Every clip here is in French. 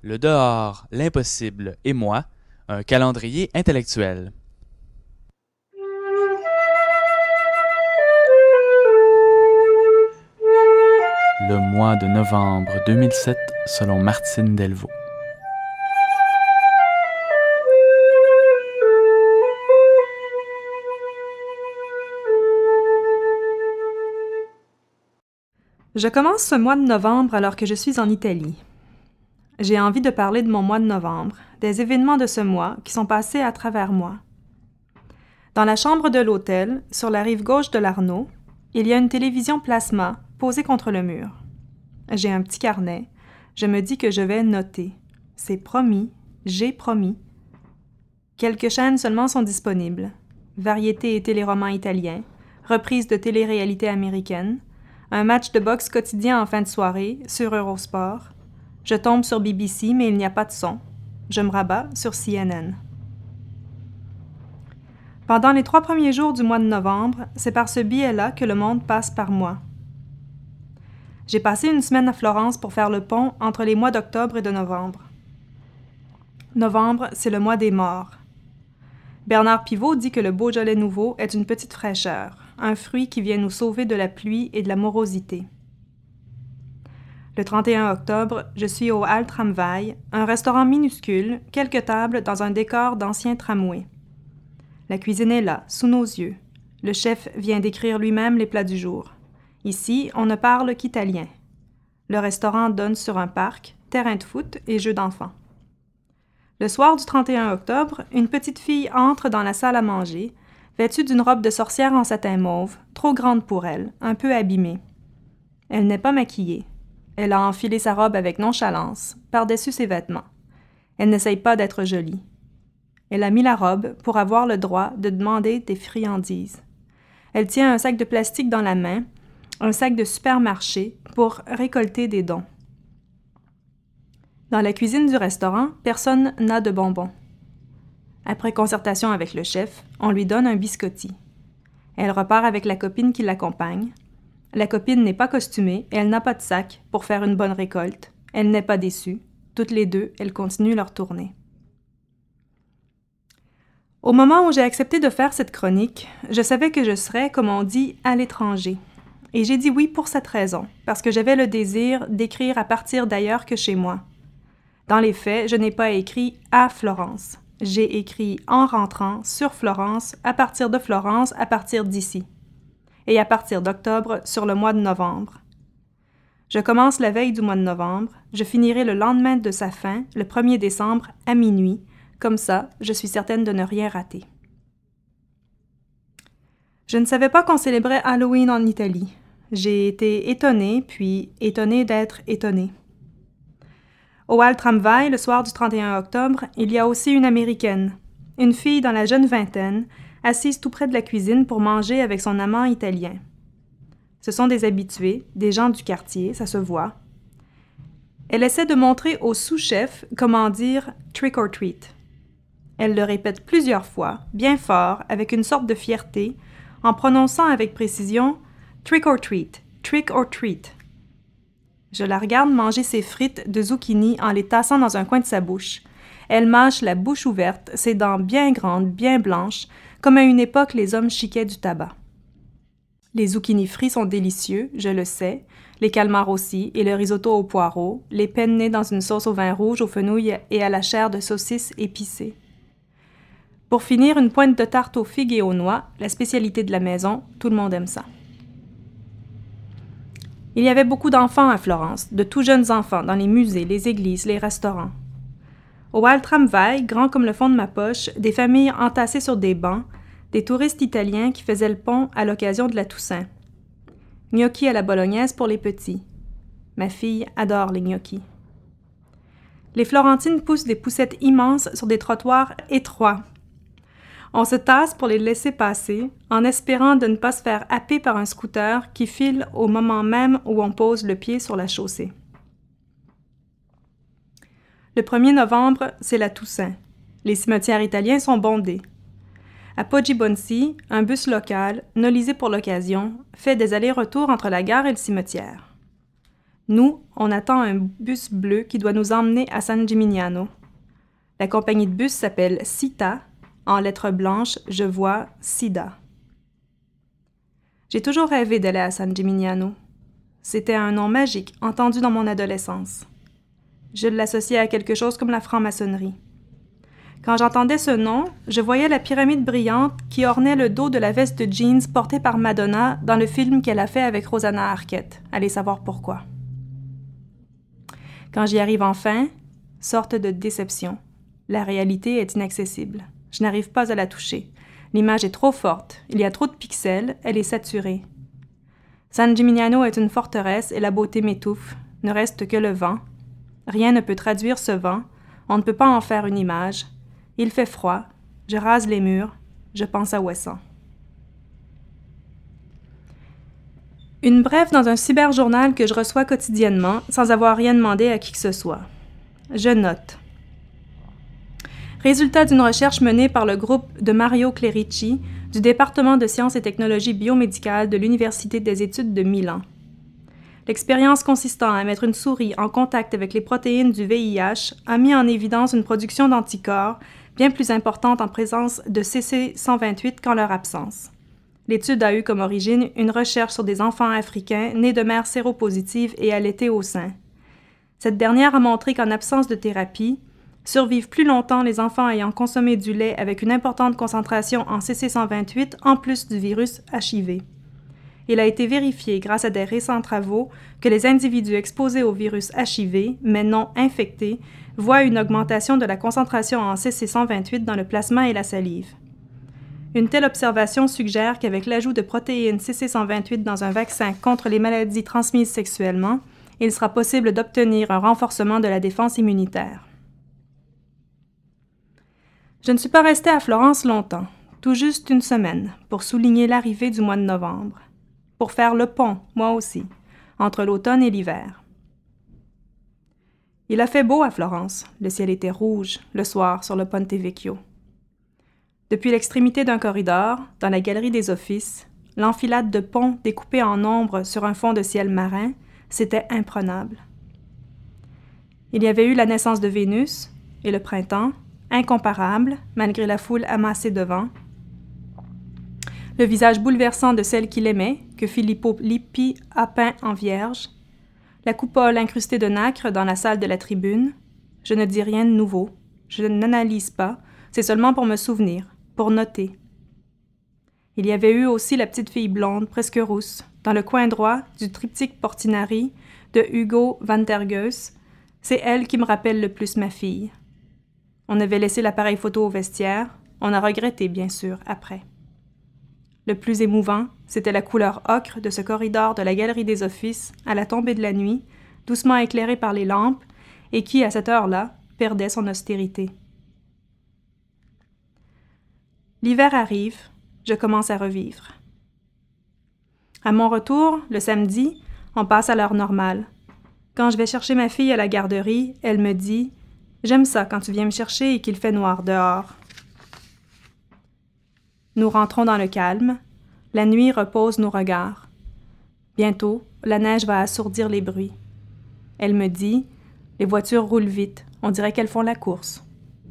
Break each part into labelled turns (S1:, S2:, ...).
S1: le dehors, l'impossible et moi, un calendrier intellectuel. Le mois de novembre 2007 selon Martine Delvaux.
S2: Je commence ce mois de novembre alors que je suis en Italie. J'ai envie de parler de mon mois de novembre, des événements de ce mois qui sont passés à travers moi. Dans la chambre de l'hôtel, sur la rive gauche de l'Arno, il y a une télévision plasma posée contre le mur. J'ai un petit carnet. Je me dis que je vais noter. C'est promis, j'ai promis. Quelques chaînes seulement sont disponibles. Variétés et téléromans italiens, reprises de télé-réalité américaines, un match de boxe quotidien en fin de soirée sur Eurosport. Je tombe sur BBC, mais il n'y a pas de son. Je me rabats sur CNN. Pendant les 3 premiers jours du mois de novembre, c'est par ce biais-là que le monde passe par moi. J'ai passé une semaine à Florence pour faire le pont entre les mois d'octobre et de novembre. Novembre, c'est le mois des morts. Bernard Pivot dit que le Beaujolais nouveau est une petite fraîcheur, un fruit qui vient nous sauver de la pluie et de la morosité. Le 31 octobre, je suis au Al Tramvai, un restaurant minuscule, quelques tables dans un décor d'anciens tramways. La cuisine est là, sous nos yeux. Le chef vient d'écrire lui-même les plats du jour. Ici, on ne parle qu'italien. Le restaurant donne sur un parc, terrain de foot et jeux d'enfants. Le soir du 31 octobre, une petite fille entre dans la salle à manger, vêtue d'une robe de sorcière en satin mauve, trop grande pour elle, un peu abîmée. Elle n'est pas maquillée. Elle a enfilé sa robe avec nonchalance, par-dessus ses vêtements. Elle n'essaye pas d'être jolie. Elle a mis la robe pour avoir le droit de demander des friandises. Elle tient un sac de plastique dans la main, un sac de supermarché pour récolter des dons. Dans la cuisine du restaurant, personne n'a de bonbons. Après concertation avec le chef, on lui donne un biscotti. Elle repart avec la copine qui l'accompagne. La copine n'est pas costumée et elle n'a pas de sac pour faire une bonne récolte. Elle n'est pas déçue. Toutes les deux, elles continuent leur tournée. Au moment où j'ai accepté de faire cette chronique, je savais que je serais, comme on dit, à l'étranger. Et j'ai dit oui pour cette raison, parce que j'avais le désir d'écrire à partir d'ailleurs que chez moi. Dans les faits, je n'ai pas écrit à Florence. J'ai écrit en rentrant, sur Florence, à partir de Florence, à partir d'ici. Et à partir d'octobre, sur le mois de novembre. Je commence la veille du mois de novembre, je finirai le lendemain de sa fin, le 1er décembre, à minuit. Comme ça, je suis certaine de ne rien rater. Je ne savais pas qu'on célébrait Halloween en Italie. J'ai été étonnée, puis étonnée d'être étonnée. Au Al Tramvai, le soir du 31 octobre, il y a aussi une Américaine, une fille dans la jeune vingtaine, assise tout près de la cuisine pour manger avec son amant italien. Ce sont des habitués, des gens du quartier, ça se voit. Elle essaie de montrer au sous-chef comment dire « trick or treat ». Elle le répète plusieurs fois, bien fort, avec une sorte de fierté, en prononçant avec précision « trick or treat, trick or treat ». Je la regarde manger ses frites de zucchini en les tassant dans un coin de sa bouche. Elle mâche la bouche ouverte, ses dents bien grandes, bien blanches, comme à une époque les hommes chiquaient du tabac. Les zucchini frits sont délicieux, je le sais, les calmars aussi, et le risotto au poireau, les penne dans une sauce au vin rouge, aux fenouilles et à la chair de saucisse épicée. Pour finir, une pointe de tarte aux figues et aux noix, la spécialité de la maison, tout le monde aime ça. Il y avait beaucoup d'enfants à Florence, de tout jeunes enfants, dans les musées, les églises, les restaurants. Au Al Tramvai, grand comme le fond de ma poche, des familles entassées sur des bancs, des touristes italiens qui faisaient le pont à l'occasion de la Toussaint. Gnocchi à la bolognaise pour les petits. Ma fille adore les gnocchis. Les Florentines poussent des poussettes immenses sur des trottoirs étroits. On se tasse pour les laisser passer, en espérant de ne pas se faire happer par un scooter qui file au moment même où on pose le pied sur la chaussée. Le 1er novembre, c'est la Toussaint. Les cimetières italiens sont bondés. À Poggibonsi, un bus local, nolisé pour l'occasion, fait des allers-retours entre la gare et le cimetière. Nous, on attend un bus bleu qui doit nous emmener à San Gimignano. La compagnie de bus s'appelle Cita. En lettres blanches, je vois Sida. J'ai toujours rêvé d'aller à San Gimignano. C'était un nom magique, entendu dans mon adolescence. Je l'associais à quelque chose comme la franc-maçonnerie. Quand j'entendais ce nom, je voyais la pyramide brillante qui ornait le dos de la veste de jeans portée par Madonna dans le film qu'elle a fait avec Rosanna Arquette. Allez savoir pourquoi. Quand j'y arrive enfin, sorte de déception. La réalité est inaccessible. Je n'arrive pas à la toucher. L'image est trop forte, il y a trop de pixels, elle est saturée. San Gimignano est une forteresse et la beauté m'étouffe. Ne reste que le vent. Rien ne peut traduire ce vent. On ne peut pas en faire une image. Il fait froid. Je rase les murs. Je pense à Ouessant. Une brève dans un cyberjournal que je reçois quotidiennement sans avoir rien demandé à qui que ce soit. Je note. Résultat d'une recherche menée par le groupe de Mario Clerici du département de sciences et technologies biomédicales de l'Université des études de Milan. L'expérience consistant à mettre une souris en contact avec les protéines du VIH a mis en évidence une production d'anticorps bien plus importante en présence de CC128 qu'en leur absence. L'étude a eu comme origine une recherche sur des enfants africains nés de mères séropositives et allaités au sein. Cette dernière a montré qu'en absence de thérapie, survivent plus longtemps les enfants ayant consommé du lait avec une importante concentration en CC128 en plus du virus HIV. Il a été vérifié grâce à des récents travaux que les individus exposés au virus HIV, mais non infectés, voient une augmentation de la concentration en CC128 dans le plasma et la salive. Une telle observation suggère qu'avec l'ajout de protéines CC128 dans un vaccin contre les maladies transmises sexuellement, il sera possible d'obtenir un renforcement de la défense immunitaire. Je ne suis pas restée à Florence longtemps, tout juste une semaine, pour souligner l'arrivée du mois de novembre. Pour faire le pont, moi aussi, entre l'automne et l'hiver. Il a fait beau à Florence, le ciel était rouge, le soir, sur le Ponte Vecchio. Depuis l'extrémité d'un corridor, dans la galerie des offices, l'enfilade de ponts découpés en ombre sur un fond de ciel marin, c'était imprenable. Il y avait eu la naissance de Vénus, et le printemps, incomparable, malgré la foule amassée devant. Le visage bouleversant de celle qu'il aimait, que Filippo Lippi a peint en vierge. La coupole incrustée de nacre dans la salle de la tribune. Je ne dis rien de nouveau. Je n'analyse pas. C'est seulement pour me souvenir, pour noter. Il y avait eu aussi la petite fille blonde, presque rousse, dans le coin droit du triptyque Portinari de Hugo van der Goes. C'est elle qui me rappelle le plus ma fille. On avait laissé l'appareil photo au vestiaire. On a regretté, bien sûr, après. Le plus émouvant, c'était la couleur ocre de ce corridor de la galerie des offices à la tombée de la nuit, doucement éclairé par les lampes, et qui, à cette heure-là, perdait son austérité. L'hiver arrive, je commence à revivre. À mon retour, le samedi, on passe à l'heure normale. Quand je vais chercher ma fille à la garderie, elle me dit « J'aime ça quand tu viens me chercher et qu'il fait noir dehors. » Nous rentrons dans le calme. La nuit repose nos regards. Bientôt, la neige va assourdir les bruits. Elle me dit « Les voitures roulent vite. On dirait qu'elles font la course. »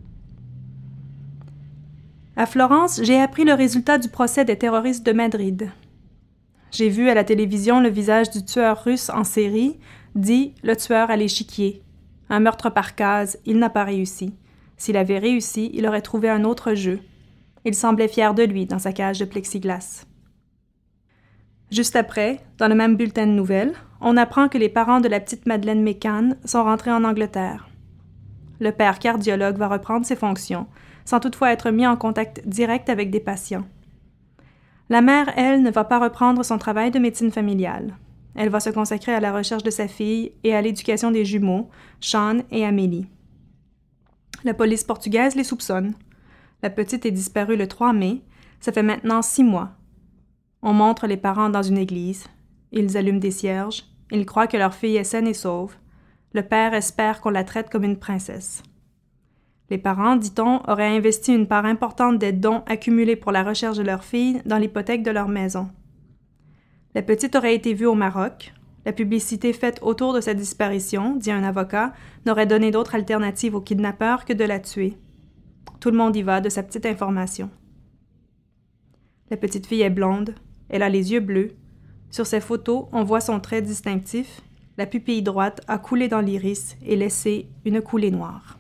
S2: À Florence, j'ai appris le résultat du procès des terroristes de Madrid. J'ai vu à la télévision le visage du tueur russe en série, dit « le tueur à l'échiquier ». Un meurtre par case, il n'a pas réussi. S'il avait réussi, il aurait trouvé un autre jeu. Il semblait fier de lui dans sa cage de plexiglas. Juste après, dans le même bulletin de nouvelles, on apprend que les parents de la petite Madeleine Mécan sont rentrés en Angleterre. Le père cardiologue va reprendre ses fonctions, sans toutefois être mis en contact direct avec des patients. La mère, elle, ne va pas reprendre son travail de médecine familiale. Elle va se consacrer à la recherche de sa fille et à l'éducation des jumeaux, Sean et Amélie. La police portugaise les soupçonne. La petite est disparue le 3 mai, ça fait maintenant 6 mois. On montre les parents dans une église. Ils allument des cierges. Ils croient que leur fille est saine et sauve. Le père espère qu'on la traite comme une princesse. Les parents, dit-on, auraient investi une part importante des dons accumulés pour la recherche de leur fille dans l'hypothèque de leur maison. La petite aurait été vue au Maroc. La publicité faite autour de sa disparition, dit un avocat, n'aurait donné d'autre alternative au kidnappeur que de la tuer. Tout le monde y va de sa petite information. La petite fille est blonde, elle a les yeux bleus. Sur ses photos, on voit son trait distinctif. La pupille droite a coulé dans l'iris et laissé une coulée noire.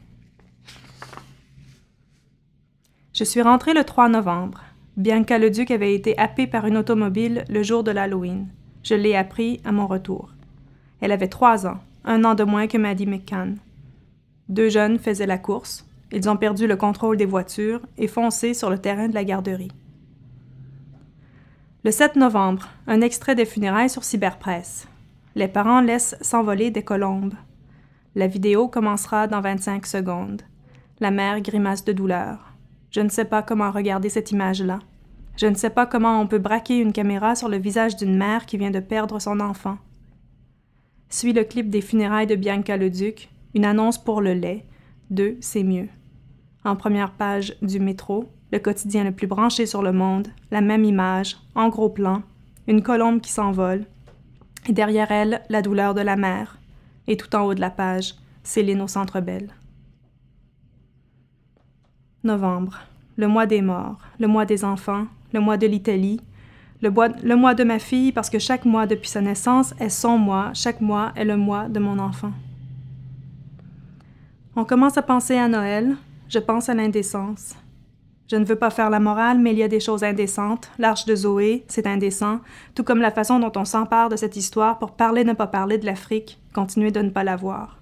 S2: Je suis rentrée le 3 novembre. Bianca Leduc avait été happée par une automobile le jour de l'Halloween. Je l'ai appris à mon retour. Elle avait 3 ans, 1 an de moins que Maddie McCann. 2 jeunes faisaient la course. Ils ont perdu le contrôle des voitures et foncé sur le terrain de la garderie. Le 7 novembre, un extrait des funérailles sur Cyberpresse. Les parents laissent s'envoler des colombes. La vidéo commencera dans 25 secondes. La mère grimace de douleur. Je ne sais pas comment regarder cette image-là. Je ne sais pas comment on peut braquer une caméra sur le visage d'une mère qui vient de perdre son enfant. Suit le clip des funérailles de Bianca Leduc, une annonce pour le lait. 2, c'est mieux. En première page du Métro, le quotidien le plus branché sur le monde, la même image, en gros plan, une colombe qui s'envole, et derrière elle, la douleur de la mère, et tout en haut de la page, Céline au Centre Bell. Novembre, le mois des morts, le mois des enfants, le mois de l'Italie, le mois de ma fille parce que chaque mois depuis sa naissance est son mois, chaque mois est le mois de mon enfant. On commence à penser à Noël, je pense à l'indécence. Je ne veux pas faire la morale, mais il y a des choses indécentes. L'arche de Zoé, c'est indécent, tout comme la façon dont on s'empare de cette histoire pour parler ne pas parler de l'Afrique, continuer de ne pas la voir.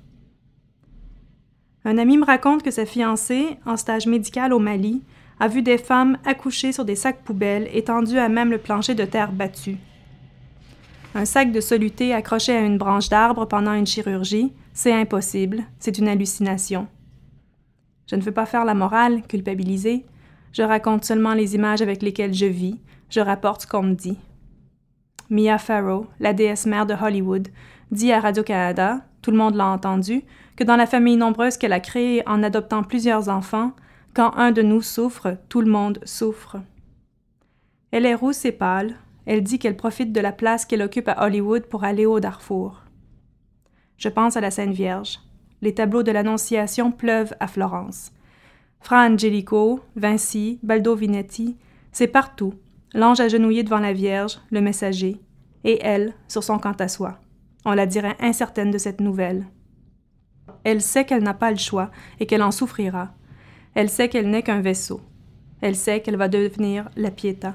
S2: Un ami me raconte que sa fiancée, en stage médical au Mali, a vu des femmes accoucher sur des sacs poubelles étendus à même le plancher de terre battue. Un sac de soluté accroché à une branche d'arbre pendant une chirurgie, c'est impossible, c'est une hallucination. Je ne veux pas faire la morale, culpabiliser. Je raconte seulement les images avec lesquelles je vis, je rapporte ce qu'on me dit. Mia Farrow, la déesse mère de Hollywood, dit à Radio-Canada, tout le monde l'a entendu, que dans la famille nombreuse qu'elle a créée en adoptant plusieurs enfants, quand un de nous souffre, tout le monde souffre. Elle est rousse et pâle, elle dit qu'elle profite de la place qu'elle occupe à Hollywood pour aller au Darfour. Je pense à la Sainte Vierge. Les tableaux de l'Annonciation pleuvent à Florence. Fra Angelico, Vinci, Baldovinetti, c'est partout. L'ange agenouillé devant la Vierge, le messager, et elle, sur son quant à soi. On la dirait incertaine de cette nouvelle. Elle sait qu'elle n'a pas le choix et qu'elle en souffrira. Elle sait qu'elle n'est qu'un vaisseau. Elle sait qu'elle va devenir la Pietà.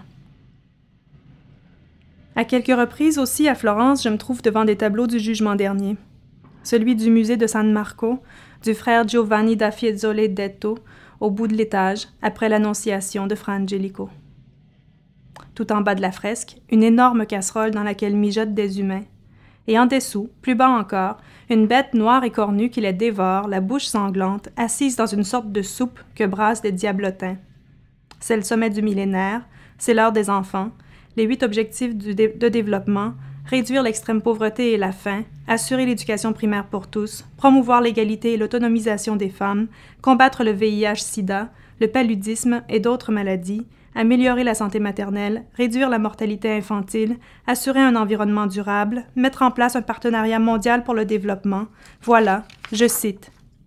S2: À quelques reprises aussi à Florence, je me trouve devant des tableaux du jugement dernier. Celui du musée de San Marco, du frère Giovanni da Fiesole Detto, au bout de l'étage, après l'Annonciation de Fra Angelico. Tout en bas de la fresque, une énorme casserole dans laquelle mijotent des humains. Et en dessous, plus bas encore, une bête noire et cornue qui les dévore, la bouche sanglante, assise dans une sorte de soupe que brassent des diablotins. C'est le sommet du millénaire, c'est l'heure des enfants, les 8 objectifs de développement, réduire l'extrême pauvreté et la faim, assurer l'éducation primaire pour tous, promouvoir l'égalité et l'autonomisation des femmes, combattre le VIH-Sida, le paludisme et d'autres maladies, améliorer la santé maternelle, réduire la mortalité infantile, assurer un environnement durable, mettre en place un partenariat mondial pour le développement. Voilà, je cite.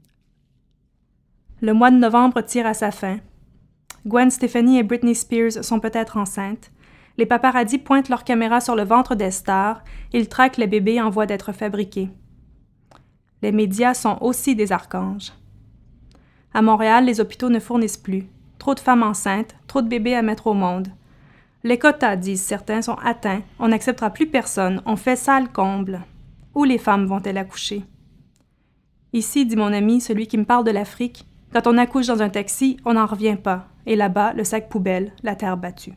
S2: Le mois de novembre tire à sa fin. Gwen Stefani et Britney Spears sont peut-être enceintes. Les paparazzis pointent leurs caméras sur le ventre des stars, ils traquent les bébés en voie d'être fabriqués. Les médias sont aussi des archanges. À Montréal, les hôpitaux ne fournissent plus. Trop de femmes enceintes, trop de bébés à mettre au monde. Les quotas, disent certains, sont atteints, on n'acceptera plus personne, on fait sale comble. Où les femmes vont-elles accoucher? Ici, dit mon ami, celui qui me parle de l'Afrique, quand on accouche dans un taxi, on n'en revient pas, et là-bas, le sac poubelle, la terre battue.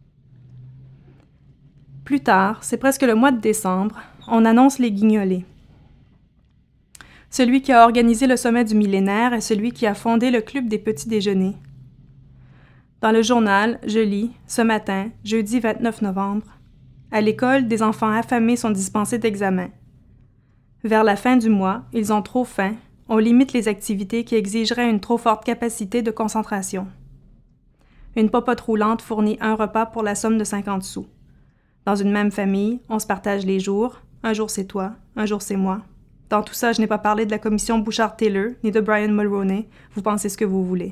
S2: Plus tard, c'est presque le mois de décembre, on annonce les guignolés. Celui qui a organisé le sommet du millénaire est celui qui a fondé le club des petits déjeuners. Dans le journal, je lis, ce matin, jeudi 29 novembre, à l'école, des enfants affamés sont dispensés d'examens. Vers la fin du mois, ils ont trop faim, on limite les activités qui exigeraient une trop forte capacité de concentration. Une popote roulante fournit un repas pour la somme de 50 sous. Dans une même famille, on se partage les jours, un jour c'est toi, un jour c'est moi. Dans tout ça, je n'ai pas parlé de la commission Bouchard-Taylor ni de Brian Mulroney. Vous pensez ce que vous voulez.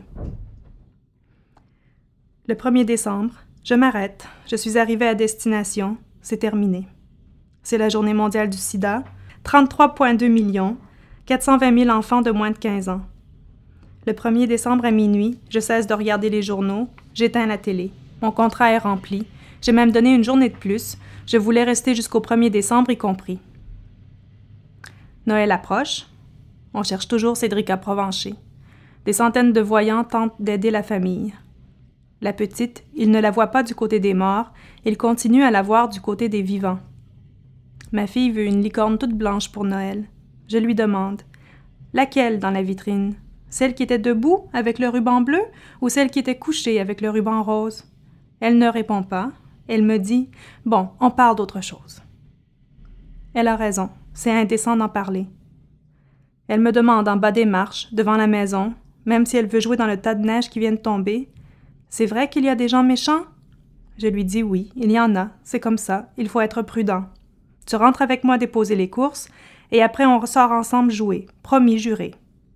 S2: Le 1er décembre, je m'arrête. Je suis arrivée à destination. C'est terminé. C'est la journée mondiale du sida. 33,2 millions, 420 000 enfants de moins de 15 ans. Le 1er décembre à minuit, je cesse de regarder les journaux. J'éteins la télé. Mon contrat est rempli. J'ai même donné une journée de plus. Je voulais rester jusqu'au 1er décembre y compris. Noël approche. On cherche toujours Cédric à Provencher. Des centaines de voyants tentent d'aider la famille. La petite, il ne la voit pas du côté des morts, il continue à la voir du côté des vivants. Ma fille veut une licorne toute blanche pour Noël. Je lui demande « Laquelle dans la vitrine? Celle qui était debout avec le ruban bleu ou celle qui était couchée avec le ruban rose? » Elle ne répond pas. Elle me dit « Bon, on parle d'autre chose. » Elle a raison. C'est indécent d'en parler. Elle me demande en bas des marches, devant la maison, même si elle veut jouer dans le tas de neige qui vient de tomber. C'est vrai qu'il y a des gens méchants? Je lui dis oui, il y en a, c'est comme ça, il faut être prudent. Tu rentres avec moi déposer les courses, et après on ressort ensemble jouer, promis juré.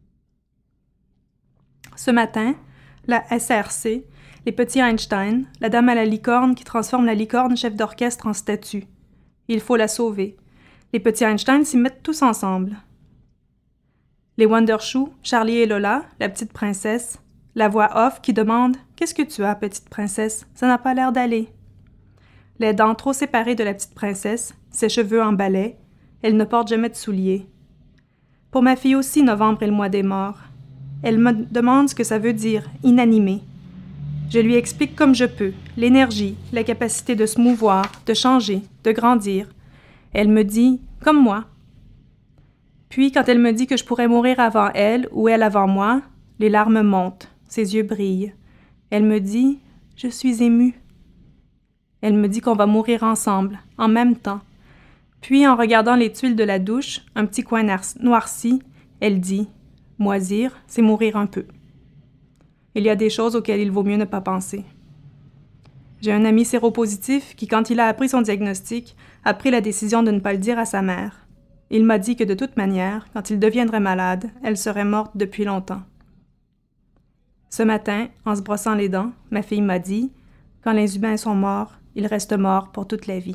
S2: Ce matin, la SRC, les petits Einstein, la dame à la licorne qui transforme la licorne chef d'orchestre en statue. Il faut la sauver. Les petits Einstein s'y mettent tous ensemble. Les Wondershoe, Charlie et Lola, la petite princesse, la voix off qui demande « Qu'est-ce que tu as, petite princesse? Ça n'a pas l'air d'aller. » Les dents trop séparées de la petite princesse, ses cheveux en balai, elle ne porte jamais de souliers. Pour ma fille aussi, novembre est le mois des morts. Elle me demande ce que ça veut dire, inanimé. Je lui explique comme je peux, l'énergie, la capacité de se mouvoir, de changer, de grandir. Elle me dit « comme moi ». Puis, quand elle me dit que je pourrais mourir avant elle ou elle avant moi, les larmes montent, ses yeux brillent. Elle me dit « je suis émue ». Elle me dit qu'on va mourir ensemble, en même temps. Puis, en regardant les tuiles de la douche, un petit coin noirci, elle dit « moisir, c'est mourir un peu ». Il y a des choses auxquelles il vaut mieux ne pas penser. J'ai un ami séropositif qui, quand il a appris son diagnostic, a pris la décision de ne pas le dire à sa mère. Il m'a dit que de toute manière, quand il deviendrait malade, elle serait morte depuis longtemps. Ce matin, en se brossant les dents, ma fille m'a dit « Quand les humains sont morts, ils restent morts pour toute la vie. »